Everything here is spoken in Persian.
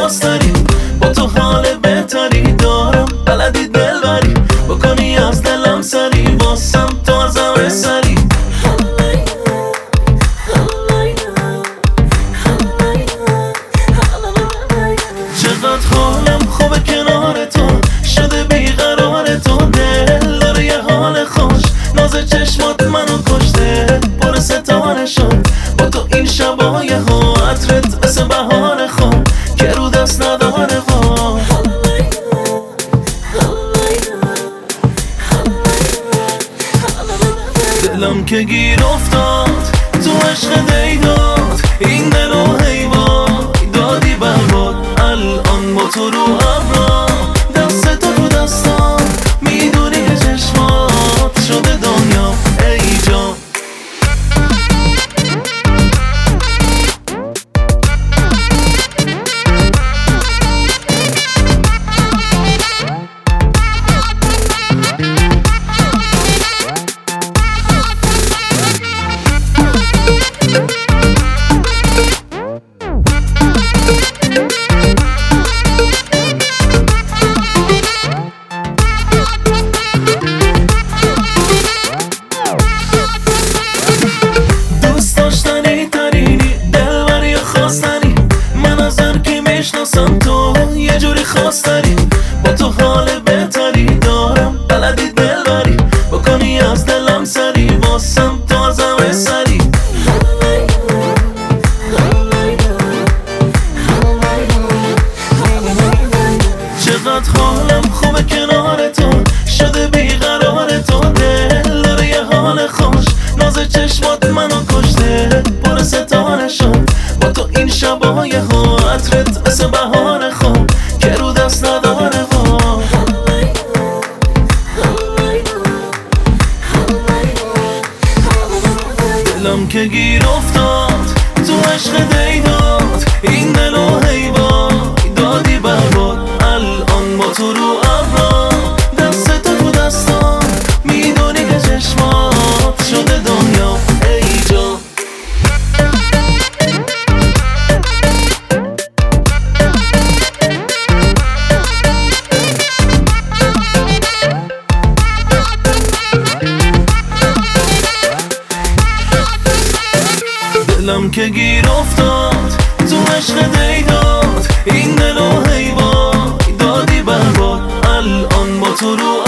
خواست داری، با تو حال بهتری دارم، بلدی دل بری بکنی از دلم سری، واسم تو از همه سری. چقدر حالم خوبه کنار تو، شده بیقرار تو، دل داره یه حال خوش، ناز چشمات منو کشته، پر ستاره شد با تو این شبای ها، عطرت مثل بهار خواب که رو دست نداره ها. دلم که گیر افتاد تو عشق دیداد، این دل و حیوان دادی برباد، الان با تو رو ابرا، دست تو رو دستام، میدونی که چشمات شده دنیا ای جان. تو یه جوری خواست داری، با تو حال بهتری دارم، بلدی دل بری بکنی از دلم سری، واسم تو از همه سری. چقدر حالم خوبه کنار تو، شده بیقرار تو، دل داره یه حال خوش، ناز چشمات منو کشته، پر ستاره شد با تو این شبای ها، عطرت مثل بهار خواب که رو دست نداره ها. دلم که گیر افتاد تو عشق دیداد، این دل و حیوان دادی برباد، الان با تو رو ابرا، دست تو رو دستام، میدونی که چشمات شده دنیا ای جان. دلم که گیر افتاد تو عشق دیداد، این دل و حیوان دادی برباد، الان با تو رو